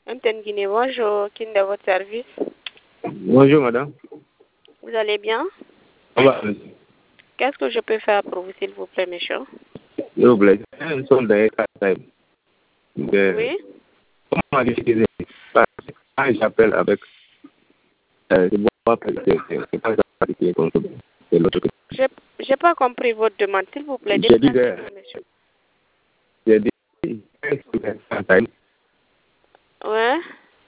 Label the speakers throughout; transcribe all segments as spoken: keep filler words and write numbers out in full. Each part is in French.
Speaker 1: M T N Guinée, bonjour. Qui est à votre service?
Speaker 2: Bonjour, madame.
Speaker 1: Vous allez bien?
Speaker 2: Ça va?
Speaker 1: Qu'est-ce que je peux faire pour vous, s'il vous plaît, monsieur?
Speaker 2: S'il vous plaît, j'ai un solde extra time. De...
Speaker 1: Oui?
Speaker 2: Comment l'utiliser? Quand j'appelle avec... Euh, je vois que c'est c'est pas ça qui est consommé. C'est l'autre que...
Speaker 1: J'ai j'ai pas compris votre demande. S'il vous plaît,
Speaker 2: J'ai dit que...
Speaker 1: déplacez-vous, monsieur.
Speaker 2: J'ai dit... un solde extra time.
Speaker 1: Ouais?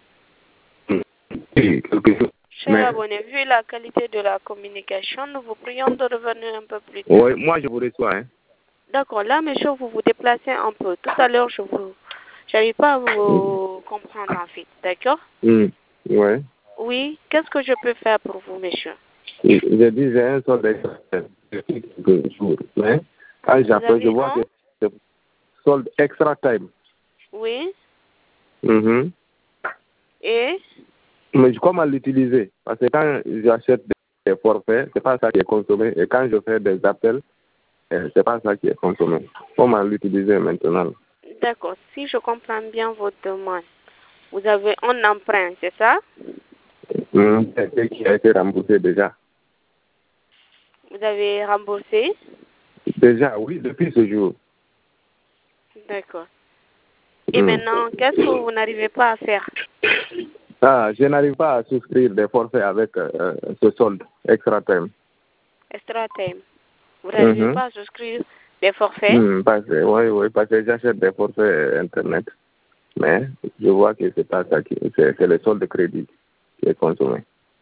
Speaker 2: Oui, quelque chose.
Speaker 1: Cher
Speaker 2: Mais...
Speaker 1: abonné, vu la qualité de la communication, nous vous prions de revenir un peu plus tard.
Speaker 2: Oui, moi je vous reçois, hein.
Speaker 1: D'accord, là, monsieur, vous vous déplacez un peu. Tout à l'heure, je vous... J'arrive pas à vous comprendre, en fait. D'accord?
Speaker 2: Mm. Ouais.
Speaker 1: Oui? Qu'est-ce que je peux faire pour vous, monsieur?
Speaker 2: J'ai dit j'ai un solde extra time. Depuis quelques jours. Mais quand j'appelle, je
Speaker 1: avez
Speaker 2: vois
Speaker 1: un?
Speaker 2: que c'est solde extra time.
Speaker 1: Oui?
Speaker 2: Mhm.
Speaker 1: Et?
Speaker 2: Mais comment l'utiliser? Parce que quand j'achète des forfaits, c'est pas ça qui est consommé. Et quand je fais des appels, euh, c'est pas ça qui est consommé. Comment l'utiliser maintenant?
Speaker 1: D'accord. Si je comprends bien votre demande, vous avez un emprunt, c'est ça?
Speaker 2: Hum, C'est ce qui a été remboursé déjà.
Speaker 1: Vous avez remboursé?
Speaker 2: Déjà, oui, depuis ce jour.
Speaker 1: D'accord. Et
Speaker 2: Hum.
Speaker 1: maintenant, qu'est-ce que vous n'arrivez pas à faire?
Speaker 2: Ah, je n'arrive pas à souscrire des forfaits avec euh, ce solde extra time.
Speaker 1: Extra time. Vous n'arrivez
Speaker 2: Mhm.
Speaker 1: pas à souscrire des forfaits?
Speaker 2: Hum, parce que, oui, oui, parce que j'achète des forfaits Internet. Mais je vois que c'est pas ça qui, c'est c'est le solde de crédit qui est consommé.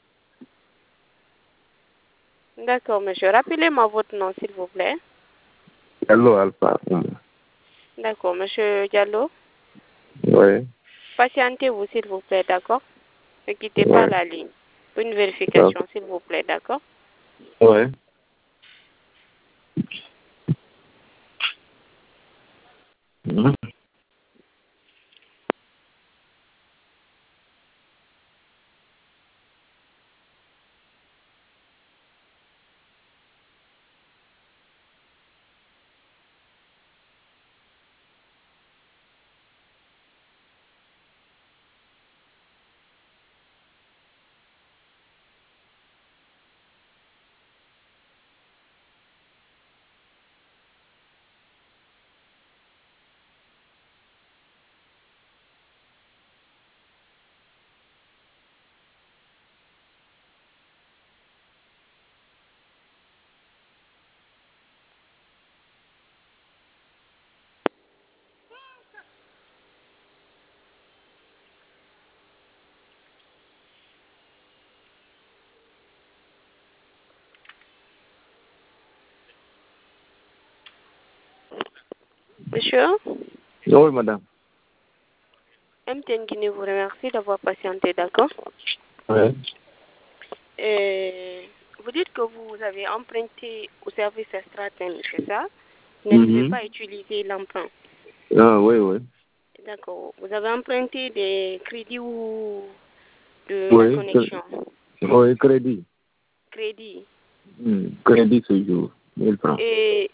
Speaker 1: D'accord, monsieur. Rappelez-moi votre nom, s'il vous plaît.
Speaker 2: Allô, Alpha. Hum.
Speaker 1: D'accord, monsieur Diallo.
Speaker 2: Oui.
Speaker 1: Patientez-vous, s'il vous plaît, d'accord? Ne quittez pas
Speaker 2: Ouais.
Speaker 1: la ligne. Pour une vérification, s'il vous plaît, d'accord?
Speaker 2: Ouais. Mhm.
Speaker 1: Monsieur,
Speaker 2: Oui, madame.
Speaker 1: M T N Guinée vous remercie d'avoir patienté, d'accord?
Speaker 2: Ouais.
Speaker 1: Euh, vous dites que vous avez emprunté au service Extratem, c'est ça? Vous ne devez
Speaker 2: Mhm.
Speaker 1: pas utiliser l'emprunt.
Speaker 2: Ah, oui, oui.
Speaker 1: D'accord. Vous avez emprunté des crédits ou de la
Speaker 2: Oui, cré-
Speaker 1: connexion?
Speaker 2: oui, crédit.
Speaker 1: Crédit.
Speaker 2: Hmm. Crédit ce jour, mille francs.
Speaker 1: Et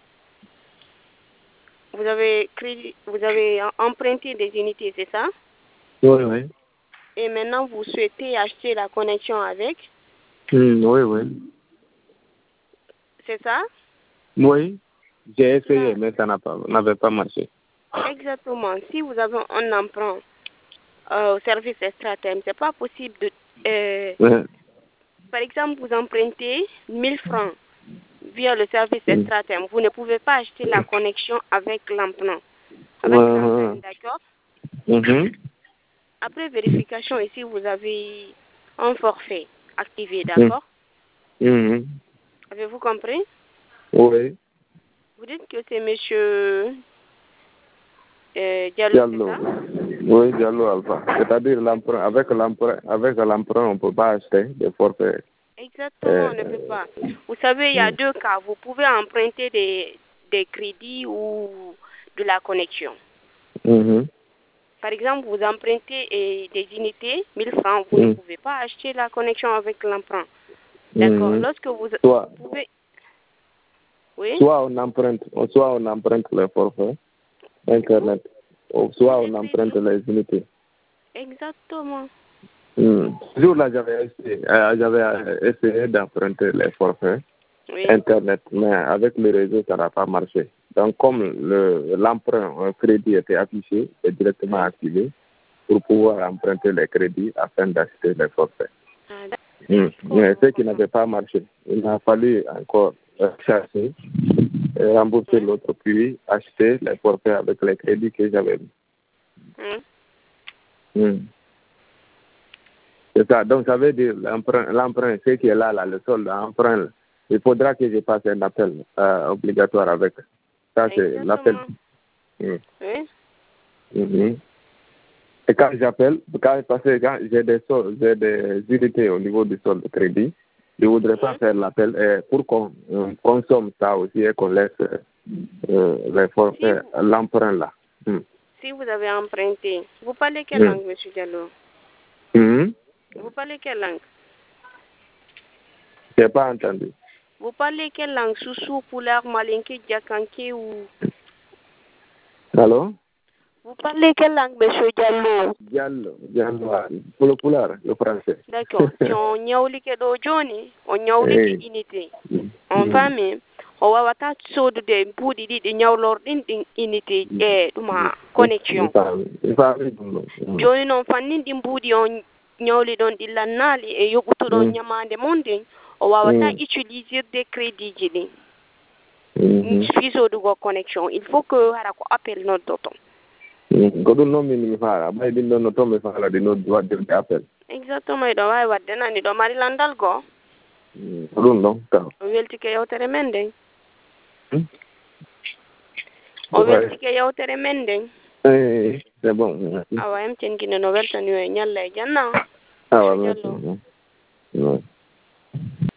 Speaker 1: vous avez crédit, vous avez em- emprunté des unités, c'est ça?
Speaker 2: Oui, oui.
Speaker 1: Et maintenant, vous souhaitez acheter la connexion avec,
Speaker 2: Hmm, oui, oui.
Speaker 1: c'est ça?
Speaker 2: Oui, j'ai essayé,
Speaker 1: Là,
Speaker 2: mais ça n'a pas, n'avait pas marché.
Speaker 1: exactement. Si vous avez un emprunt euh, au service Extratem, c'est pas possible de... euh,
Speaker 2: Ouais.
Speaker 1: par exemple, vous empruntez mille francs via le service
Speaker 2: Hmm.
Speaker 1: Extratem. Vous ne pouvez pas acheter la connexion avec l'emprunt. Avec l'emprunt,
Speaker 2: Mhm.
Speaker 1: d'accord?
Speaker 2: Mhm.
Speaker 1: Après vérification, ici, vous avez un forfait activé,
Speaker 2: Hmm.
Speaker 1: d'accord?
Speaker 2: Mhm.
Speaker 1: Avez-vous compris?
Speaker 2: Oui,
Speaker 1: Vous dites que c'est monsieur euh, Diallo, c'est
Speaker 2: Diallo.
Speaker 1: ça?
Speaker 2: Oui, Diallo Alpha. C'est-à-dire l'emprunt, avec l'emprunt, avec l'emprunt, on ne peut pas acheter des forfaits.
Speaker 1: Exactement,
Speaker 2: Euh,
Speaker 1: on ne peut pas. Vous savez, il y a deux cas. Vous pouvez emprunter des, des crédits ou de la connexion.
Speaker 2: mhm.
Speaker 1: Par exemple, vous empruntez eh, des unités, mille francs, vous ne
Speaker 2: Mhm.
Speaker 1: pouvez pas acheter la connexion avec l'emprunt. D'accord.
Speaker 2: Mhm.
Speaker 1: Lorsque vous,
Speaker 2: Soit,
Speaker 1: vous pouvez... Oui?
Speaker 2: soit on emprunte, soit on emprunte les forfaits Internet, ou soit
Speaker 1: Ou des
Speaker 2: on emprunte
Speaker 1: crédits.
Speaker 2: les unités.
Speaker 1: Exactement.
Speaker 2: Hmm. Ce jour-là, j'avais essayé, euh, j'avais essayé d'emprunter les forfaits
Speaker 1: Oui.
Speaker 2: Internet, mais avec le réseau, ça n'a pas marché. Donc, comme le, l'emprunt, un crédit était affiché, c'est directement activé pour pouvoir emprunter les crédits afin d'acheter les forfaits.
Speaker 1: Ah,
Speaker 2: Hmm. Mais ce qui n'avait pas marché, il m'a fallu encore euh, chercher, et rembourser l'autre, puis acheter les forfaits avec les crédits que j'avais mis.
Speaker 1: Mm.
Speaker 2: Hmm. C'est ça. Donc, ça veut dire l'emprunt, l'emprunt, ce qui est là, là, le solde, l'emprunt, il faudra que je passe un appel euh, obligatoire avec. Ça, c'est l'appel. Mm.
Speaker 1: Oui.
Speaker 2: Mm-hmm. Et quand j'appelle, quand, parce que quand j'ai des soldes, j'ai des unités au niveau du solde de crédit, je ne voudrais pas
Speaker 1: Mm.
Speaker 2: faire l'appel euh, pour qu'on euh, consomme ça aussi et qu'on laisse euh, les forfaits,
Speaker 1: Si
Speaker 2: l'emprunt là. Mm.
Speaker 1: Si vous avez emprunté, vous parlez quelle
Speaker 2: Mm.
Speaker 1: langue, monsieur Diallo?
Speaker 2: Mm.
Speaker 1: Vous parlez quelle langue?
Speaker 2: Je n'ai pas entendu.
Speaker 1: Vous parlez quelle langue? Soussou, Poulard, Malinké, Diakanké ou...
Speaker 2: Allô?
Speaker 1: Vous parlez quelle langue, monsieur Diallo?
Speaker 2: Diallo, Diallo, pour le Poulard, le français.
Speaker 1: D'accord. Si on nyawli ke do joni, on nyawli
Speaker 2: Hey.
Speaker 1: ki unité.
Speaker 2: Mm.
Speaker 1: On
Speaker 2: Mm.
Speaker 1: fami, o wawata sodu de budi di di nyawlor din din unité e duma connexion. Joni non fannin din budi on nyawli don di lannali e yobuto don nyamande monde o wawata utiliser des crédits jidi. Fi sodu go connexion. Il faut que hara ko appel no doto.
Speaker 2: ko ɗum noon min mi faala ɓay ɗin ɗon no toon mi faala ɗi noddi waddirde appel
Speaker 1: Exactement, ɗo wawi wadde nani ɗo mari landal goo
Speaker 2: ko ɗum ɗon taw
Speaker 1: o weltike yewtere men nden o weltike yewtere men nden
Speaker 2: eyi c'est bon
Speaker 1: awa emtenkine no weltani o e ñalla e janna
Speaker 2: awa merci